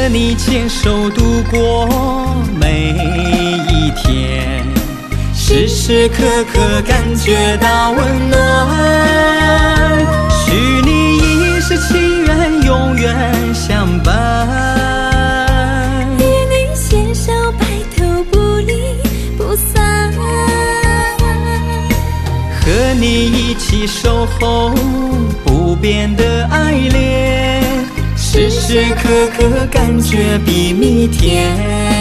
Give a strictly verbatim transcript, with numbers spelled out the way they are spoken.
你牵手度过每一天，时时刻刻感觉到温暖，许你一世情缘永远相伴， 与你携手白头不离不散， 和你一起守候不变的爱恋，时时刻刻感觉比蜜甜。